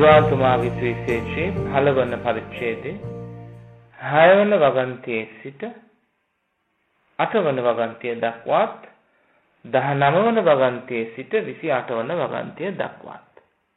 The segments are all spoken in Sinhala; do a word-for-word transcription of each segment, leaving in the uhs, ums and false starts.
බුදුආතුමාගේ සුවිශේෂයේ පළවන පරිච්ඡේදයේ හයවන වගන්තියේ සිට අටවන වගන්තිය දක්වාත් දහනවවන වගන්තියේ සිට විසිඅටවන වගන්තිය දක්වාත්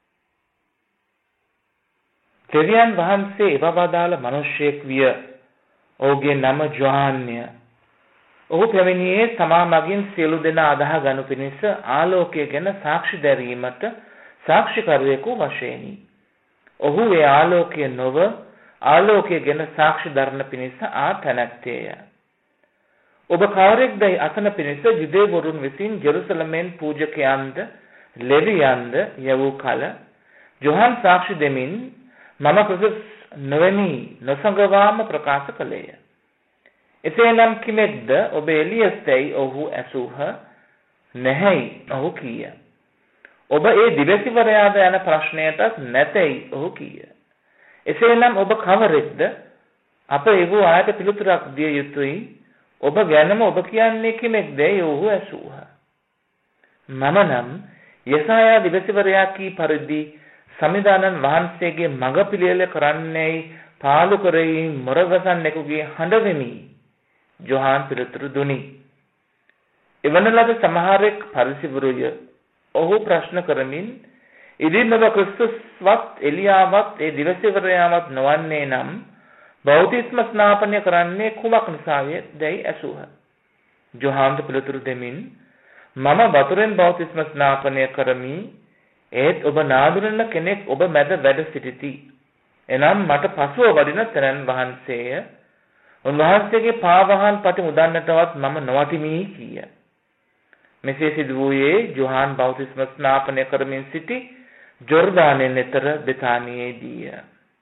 දෙවියන් වහන්සේ එවවදාළ මිනිසෙක් විය. ඔහුගේ නම ජොහන්ය. ඔහු පැමිණියේ තමා මගින් සියලු දෙනා අදහ ගනු පිණිස ආලෝකය ගැන සාක්ෂි දැරීමට සාක්ෂිකරුවෙකු වශයෙනි. ඔහු ඒ ආලෝකය නොව ආලෝකය ගැන සාක්ෂි දරන පිණිස ආ තැනැත්තේය. ඔබ කවරෙක්දයි අසන පිණිස යුදෙවරුන් විසින් ජෙරුසලමෙන් පූජකයන්ද ලෙවියන්ද යවූ කල ජොහන් සාක්ෂි දෙමින් මම ක්‍රිස්තුස් නොවැනි නොසඟවාම ප්‍රකාශ කළේය. එසේනම් කිමෙක්ද ඔබ එලියස්තයි ඔහු ඇසූහ නැහැයි ඔහු කීය. ඔබ ඒ දිවසිවරයාද යන ප්‍රශ්නයටත් නැතයි ඔහු කීය. එසේනම් ඔබ කවරෙක්ද? අප ඒව ආයත පිළිතුරක් දිය යුතුයි. ඔබ ගැනම ඔබ කියන්නේ කිමෙක්දයි ඔහු ඇසූහ. මම නම් යසායා දිවසිවරයා කී පරිදි සමිදානන් වහන්සේගේ මඟ පිළියෙල කරන්නේයි පාලු කරෙයි මොරගසන්නෙකුගේ හඬ වෙමි. ජොහාන් පිළිතුරු දුනි. එවන ලද සමහරෙක් පරිසිවරුය. ඔහු ප්‍රශ්න කරමින් ඉදින් ඔබ ක්‍රිස්තුස්වත් එලියාවත් ඒ දිවසිවරයාවත් නොවන්නේ නම් බෞතිස්ම ස්නාපනය කරන්නේ කුමක් නිසාය දැයි ඇසූහ. ජොහාන්ට පිළිතුරු දෙමින් මම වතුරෙන් බෞතිස්ම ස්නාපනය කරමි. ඒත් ඔබ නාදුරන කෙනෙක් ඔබ මැද වැඩ සිටිති. එනම් මට පසුව වඩින තැනන් වහන්සේය. උන්වහන්සේගේ පාවහන් පටි මුදන්නටවත් මම නොවටිමි කීය. මෙසේ සිදු වූයේ ජොහාන් බෞතිස්ම ස්නාපනය කරමින් සිටි ජොර්දානයෙන් එතර බෙතානියේදීය.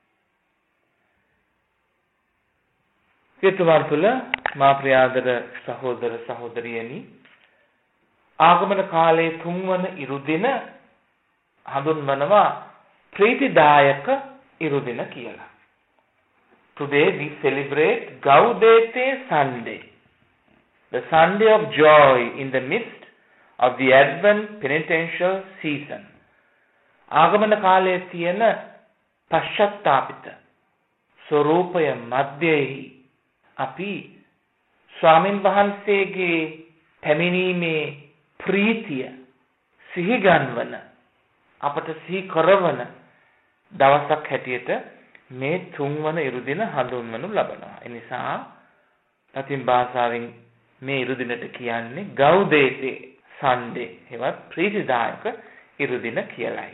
සිතුමාර තුළ මා ප්‍රියාදර සහෝදර සහෝදරියනි, ආගමන කාලයේ තුන්වන ඉරුදින හඳුන්වනවා ප්‍රීතිදායක ඉරුදින කියලා. Today we celebrate Gaudete Sunday, the Sunday of joy in the midst of the Advent penitential season. ආගමන කාලයේ තියෙන පශ්චාත්තාපිත ස්වરૂපය මැදෙහි අපි ස්වාමින් වහන්සේගේ පැමිණීමේ ප්‍රීතිය සිහිගන්වන අපට සිහි කරවන දවසක් හැටියට මේ තුන්වන ඉරුදින හඳුන්වනු ලබනවා. ඒ නිසා ලතින් භාෂාවෙන් මේ ඉරුදිනට කියන්නේ ගෞදේතේ සන්ඩේ, ඒවත් ප්‍රීතිදායක ඉරුදින කියලයි.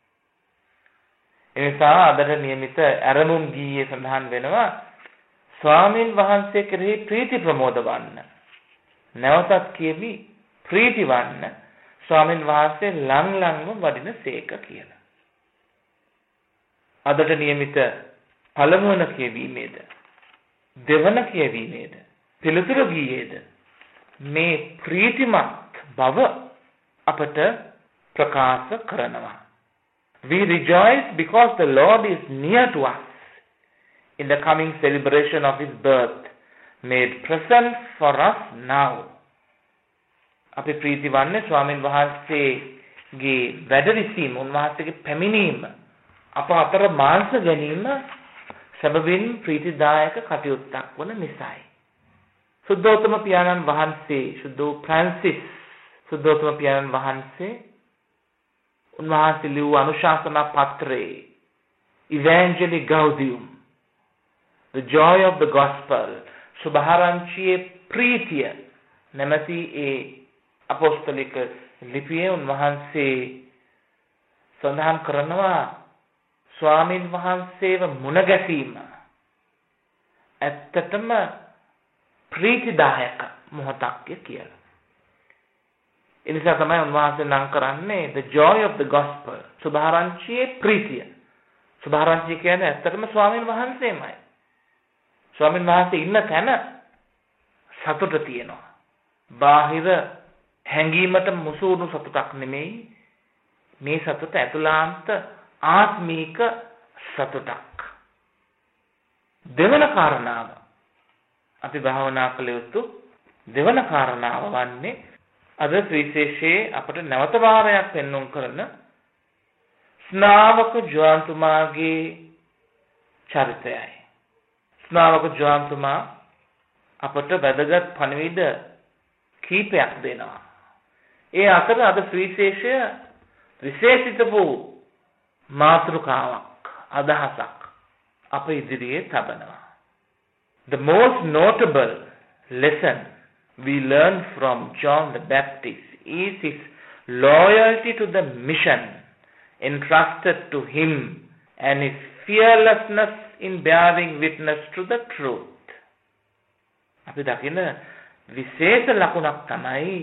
ඒ නිසා අදට નિયમિત අරමුම් ගීයේ සඳහන් වෙනවා ස්වාමින් වහන්සේ කෙරෙහි ප්‍රීති ප්‍රමෝද වන්න. නැවතත් කියවි ප්‍රීති වන්න. ස්වාමින් වහන්සේ ලං ලංව වඩින සේක කියලා. අදට નિયમિત පළමුවන කියවීමේද දෙවන කියවීමේද පිළිතුරු ගීයේද මේ ප්‍රීතිමත් බව අපට ප්‍රකාශ කරනවා. We rejoice because the Lord is near to us in the coming celebration of his birth, made present for us now. අපි ප්‍රීති වන්නේ ස්වාමින් වහන්සේගේ වැඩවිසීම, උන්වහන්සේගේ පැමිණීම අප අතර මාංශ ගැනීම සැබවින් ප්‍රීතිදායක කටයුත්තක් වන නිසායි. සුද්ධෝත්තම පියාණන් වහන්සේ, සුද්ධෝ ෆ්‍රැන්සිස් සුද්ධෝත්තම පියාණන් වහන්සේ උන්වහන්සේ ලියූ අනුශාසනා පත්‍රයේ Evangelii Gaudium, the joy of the gospel, සුභාරංචියේ ප්‍රීතිය නැමැති ඒ අපොස්තලික ලිපියේ උන්වහන්සේ සඳහන් කරනවා ස්වාමින් වහන්සේව මුණ ගැසීම ඇත්තටම ප්‍රීතිදායක මොහොතක් කියලා. ඒ නිසා තමයි උන්වහන්සේ නම් කරන්නේ the joy of the gospel, සුභාරංචියේ ප්‍රීතිය. සුභාරංචිය කියන්නේ ඇත්තටම ස්වාමින් වහන්සේමයි. ස්වාමින් වහන්සේ ඉන්න තැන සතුට තියෙනවා. බාහිර හැඟීමට මුසුණු සතුටක් නෙමෙයි. මේ සතුට ඇතුළාන්ත ආත්මීක සතුටක්. දෙවන කාරණාව අපි භාවනා කළ යුතු දෙවන කාරණාව වන්නේ අද විශේෂයේ අපට නැවත වාරයක් පෙන්වුම් කරන ස්නාවක ජෝන්තුමාගේ චරිතයයි. ස්නාවක ජෝන්තුමා අපට වැදගත් පණිවිඩ කීපයක් දෙනවා. ඒ අතර අද සුවිශේෂය විශේෂිත වූ මාතෘකාවක් අදහසක් අප ඉදිරියේ තබනවා. The most notable lesson we learn from John the Baptist is his loyalty to the mission entrusted to him and his fearlessness in bearing witness to the truth. අපි දකින විශේෂ ලකුණක් තමයි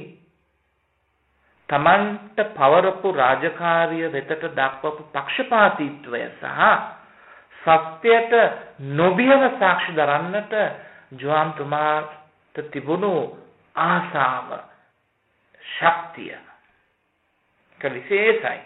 තමන්ට පවරපු රාජකාරිය වෙතට දක්වපු පක්ෂපාතීත්වය සහ සත්‍යයට නොබියව සාක්ෂි දරන්නට ජෝන් තුමාට තිබුණු ආසාව ශක්තිය විශේෂයි.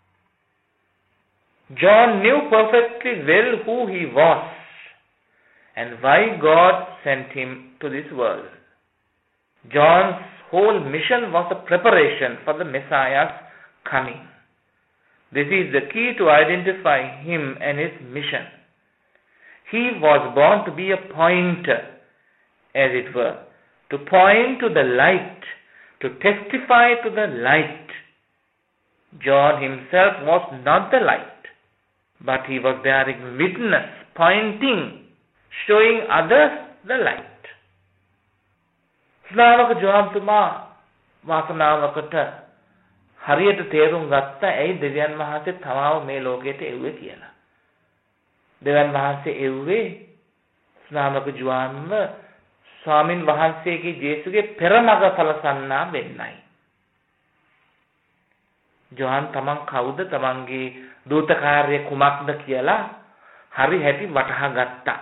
John knew perfectly well who he was and why God sent him to this world. John's whole mission was a preparation for the Messiah's coming. This is the key to identify him and his mission. He was born to be a pointer, as it were, to point to the light, to testify to the light. John himself was not the light, but he was bearing witness, pointing, showing others the light. ස්නාවක ජෝන්තුමා වාසනාවකට හරියට තේරුම් ගත්තා ඇයි දෙවියන් වහන්සේ තමාව මේ ලෝකයට එව්වේ කියලා. දෙවියන් වහන්සේ එව්වේ ස්නාවක ජෝන්ව ස්වාමින් වහන්සේගේ ජේසුගේ පෙරමග සලසන්නා වෙන්නයි. ජෝන් තමන් කවුද තමන්ගේ දූත කාර්ය කුමක්ද කියලා හරි හැටි වටහා ගත්තා.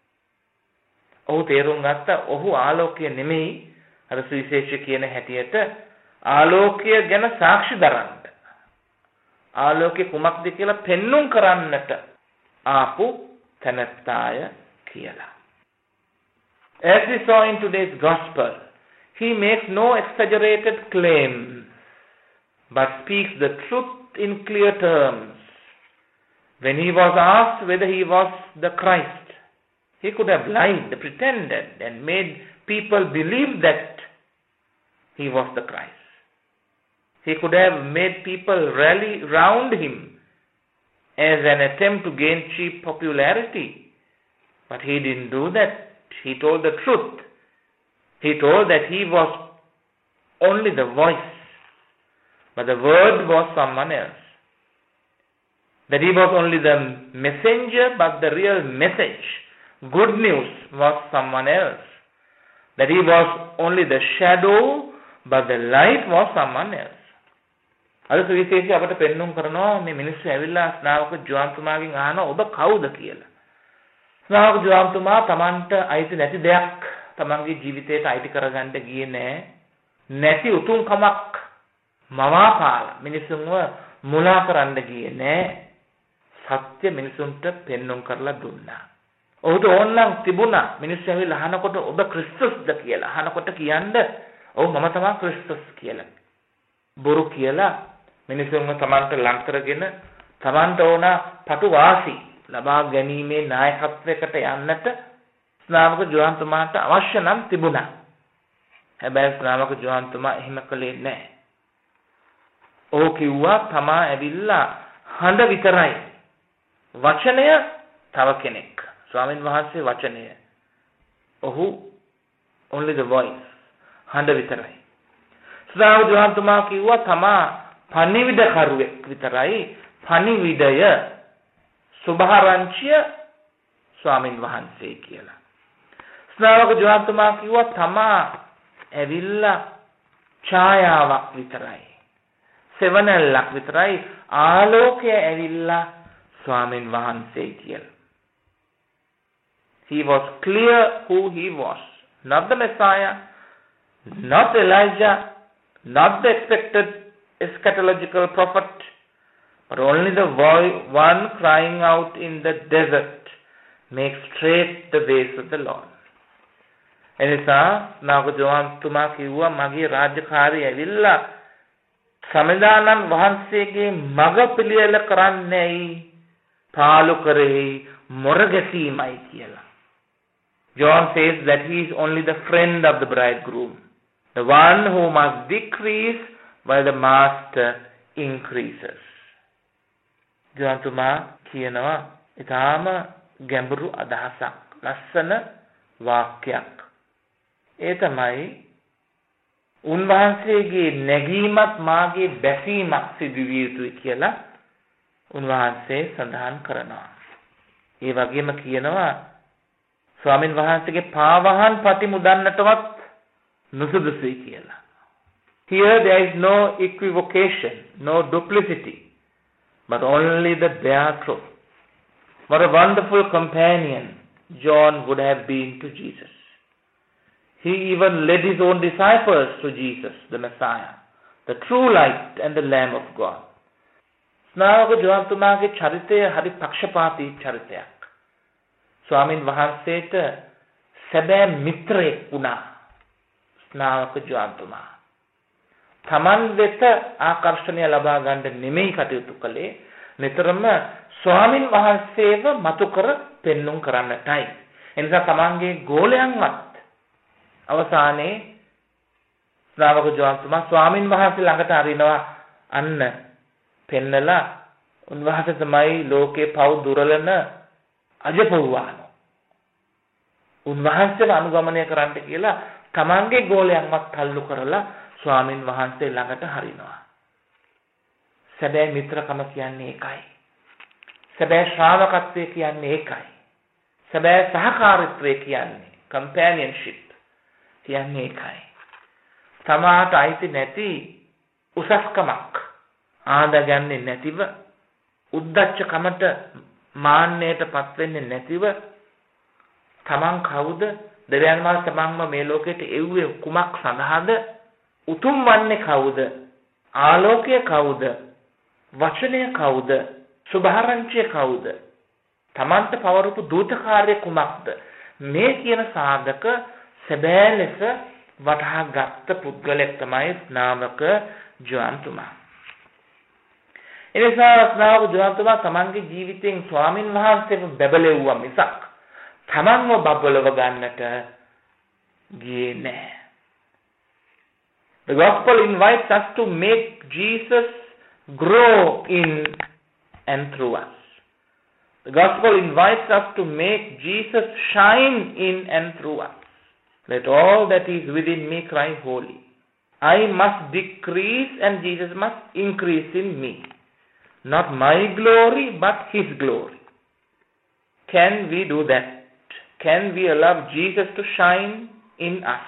ඔහු තේරුම් ගත්තා ඔහු ආලෝකය නෙමෙයි අර සුවිශේෂ කියන හැටියට ආලෝකය ගැන සාක්ෂි දරන්න. ආලෝකය කුමක්ද කියලා පෙන්눔 කරන්නට ආපු තැනැත්තාය කියලා. As we saw in today's gospel, he makes no exaggerated claims, but speaks the truth in clear terms. When he was asked whether he was the Christ, he could have lied, pretended, and made people believe that he was the Christ. He could have made people rally round him as an attempt to gain cheap popularity. But he didn't do that. He told the truth. He told that he was only the voice, but the word was someone else. That he was only the messenger, but the real message, good news, was someone else. That he was only the shadow, but the light was someone else. අද සුවිශේෂී අපට පෙන්눔 කරනවා මේ මිනිස්සු ඇවිල්ලා ස්නාවක ජෝන්තුමාගෙන් අහනවා ඔබ කවුද කියලා. ස්නාවක ජෝන්තුමා Tamanට අයිති නැති දෙයක් Tamanගේ ජීවිතයට අයිති කරගන්න ගියේ නෑ. නැති උතුම් කමක් මවාපාලා මිනිසුන්ව මුලා කරන්න ගියේ නෑ. සත්‍ය මිනිසුන්ට පෙන්눔 කරලා දුන්නා. ඔහුට ඕනනම් තිබුණා මිනිස්සු ඇවිල්ලා අහනකොට ඔබ ක්‍රිස්තුස්ද කියලා අහනකොට කියන්න ඔව් මම තමයි ක්‍රිස්තුස් කියලා. බොරු කියලා මිනිසුන්ව Tamanට ලං කරගෙන Tamanට ඕන පටු වාසි ලබා ගැනීමේ නායකත්වයකට යන්නට ස්නාවක ජෝන්තුමාට අවශ්‍ය නම් තිබුණා. හැබැයි ස්නාවක ජෝන්තුමා එහෙම කළේ නැහැ. ඔහු කිව්වා තමා ඇවිල්ලා හඬ විතරයි. වචනය තව කෙනෙක්. ස්වාමීන් වහන්සේ වචනය. ඔහු only the voice. හඬ විතරයි. ස්නාවක ජෝන්තුමා කිව්වා තමා පණිවිඩ කරුවෙක් විතරයි. පණිවිඩය සුභාරංචිය ස්වාමීන් වහන්සේ කියලා. ස්නාවක ජෝන්තුමා කිව්වා තමා ඇවිල්ලා ඡායාවක් විතරයි. සෙවණැල්ලක් විතරයි. ආලෝකය ඇවිල්ලා ස්වාමීන් වහන්සේ කියලා. He was clear who he was. Not the Messiah, not Elijah, not the expected eschatological prophet, but only the one crying out in the desert, make straight the ways of the Lord. එනිසා නාග ජෝන්තුමා කිව්වා මගේ රාජකාරිය ඇවිල්ලා සමිදානන් වහන්සේගේ මඟ පිළියෙල කරන්නේයි පාලු කරෙහි මොර ගැසීමයි කියලා. John says that he is only the friend of the bridegroom, the one who must decrease while the master increases. John තුමා කියනවා ඊටාම ගැඹුරු අදහසක්, ලස්සන වාක්‍යයක්. ඒ තමයි උන්වහන්සේගේ නැගීමත් මාගේ බැසීමක් සිදු විය යුතුයි කියලා උන්වහන්සේ සඳහන් කරනවා. ඒ වගේම කියනවා ස්වාමින් වහන්සේගේ පාවහන් පති මුදන්නටවත් නුසුදුසුයි කියලා. Here there is no equivocation, no duplicity, but only the bare truth. What a wonderful companion John would have been to Jesus. He even led his own disciples to Jesus, the Messiah, the true light and the Lamb of God. ස්නාවක ජෝන් තුමාගේ චරිතය හරි පක්ෂපාතී චරිතයක්. ස්වාමින් වහන්සේට සැබෑ මිත්‍රයෙක් වුණා ස්නාවක ජෝන් තුමා. තමන් වෙත ආකර්ෂණය ලබා ගන්න නෙමෙයි කටයුතු කළේ, නිතරම ස්වාමින් වහන්සේව මතු කර පෙන්눔 කරන්නටයි. එනිසා තමන්ගේ ගෝලයන්වත් අවසානයේ ශ්‍රාවක ජෝන් තුමා ස්වාමින් වහන්සේ ළඟට අරිනවා අන්න පෙන්නලා උන්වහන්සේ තමයි ලෝකේ පව් දුරලන අජපව්වාන. උන්වහන්සේව අනුගමනය කරන්න කියලා තමන්ගේ ගෝලයන්වත් තල්ලු කරලා ස්වාමින් වහන්සේ ළඟට හරිනවා. සැබෑ මිත්‍රකම කියන්නේ ඒකයි. සැබෑ ශ්‍රාවකත්වය කියන්නේ ඒකයි. සැබෑ සහකාරීත්වය කියන්නේ companionship කියන්නේ ඒකයි. තමාට අයිති නැති උසස්කමක් ආදගන්නේ නැතිව, උද්දච්චකමට මාන්නයටපත් වෙන්නේ නැතිව, තමන් කවුද, දෙවියන් වහන්සේ තමන්ම මේ ලෝකෙට එව්වේ කුමක් සඳහාද, උතුම් වන්නේ කවුද, ආලෝකය කවුද, වචනය කවුද, සුභාරංචිය කවුද, තමන්ට පවරපු දූතකාර්ය කුමක්ද, මේ කියන සාධක සැබෑ ලෙස වටහා ගත්ත පුද්ගලෙක් තමයි ස්නාවක ජෝන් තුමා. එනිසා ස්නාවක ජෝන් තුමා තමන්ගේ ජීවිතයෙන් ස්වාමින් වහන්සේව බැබලෙව්වා මිසක් තමන්ව බබලව ගන්නට ගියේ නැහැ. The gospel invites us to make Jesus grow in and through us. The gospel invites us to make Jesus shine in and through us. Let all that is within me cry holy. I must decrease and Jesus must increase in me. Not my glory, but His glory. Can we do that? Can we allow Jesus to shine in us?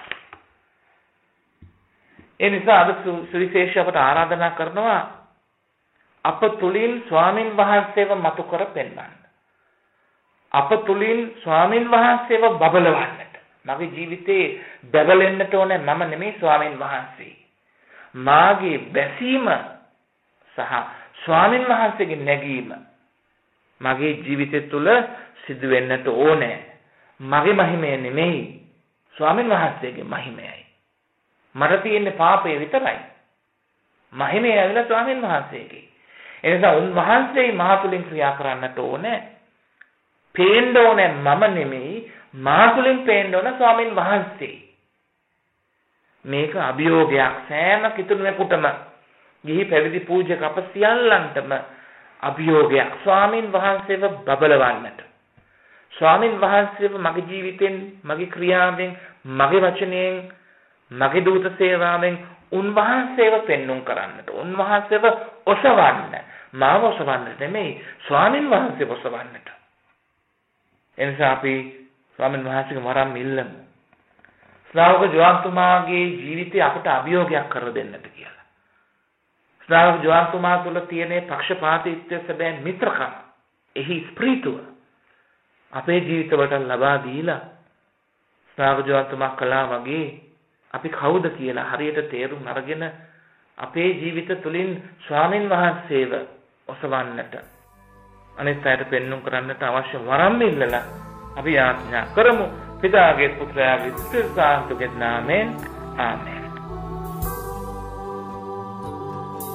එනිසා අද සුවිශේෂය අපට ආරාධනා කරනවා අප තුලින් ස්වාමින් වහන්සේව මතු කර පෙන්වන්න. අප තුලින් ස්වාමින් වහන්සේව බබලවන්නට. මගේ ජීවිතේ බබලෙන්නට ඕනේ මම නෙමෙයි ස්වාමින් වහන්සේ. මාගේ බැසීම සහ ස්වාමින් වහන්සේගේ නැගීම මගේ ජීවිතය තුළ සිදු වෙන්නට ඕනේ. මගේ මහිමය නෙමෙයි ස්වාමින් වහන්සේගේ මහිමයයි. මට තියෙන්නේ පාපය විතරයි. මහිමය ඇවිල්ලා ස්වාමින් වහන්සේගේ. එනිසා උන්වහන්සේ මා තුලින් ක්‍රියා කරන්නට ඕනේ. පේන්න ඕනේ මම නෙමෙයි, මා තුලින් පේන්න ඕන ස්වාමින් වහන්සේ. මේක අභියෝගයක් සෑම කිතුණෙකුටම, ගිහි පැවිදි පූජක අප සියල්ලන්ටම අභියෝගයක් ස්වාමින් වහන්සේව බබලවන්නට. ස්වාමින් වහන්සේව මගේ ජීවිතෙන්, මගේ ක්‍රියාවෙන්, මගේ වචනයෙන්, මගේ දූත සේවාවෙන් උන්වහන්සේව පෙන්눔 කරන්නට, උන්වහන්සේව ඔසවන්න, මාව ඔසවන්නට නෙමෙයි ස්වාමින් වහන්සේව ඔසවන්නට. එනිසා අපි ස්වාමින් වහන්සේගේ වරම් ඉල්ලමු. ශ්‍රාවක ජෝන් තුමාගේ ජීවිතය අපට අභියෝගයක් කර දෙන්නට කියලා. ශ්‍රාවක ජෝන් තුමා තුළ තියෙන පක්ෂපාතීත්වය, සැබෑ මිත්‍රකම, එහි ස්ප්‍රීතුව අපේ ජීවිතවලට ලබා දීලා ශ්‍රාවක ජෝන් තුමා කළා වගේ අපි කවුද කියලා හරියට තේරුම් අරගෙන අපේ ජීවිත තුළින් ස්වාමින් වහන්සේව ඔසවන්නට, අනිත් අයට පෙන්눔 කරන්නට අවශ්‍ය වරම් ඉල්ලලා අපි යාඥා කරමු. පිතාගේ පුත්‍රයාගේ ස්පිරිතාන්තුගේ නාමයෙන් ආමේන්.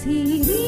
සිරි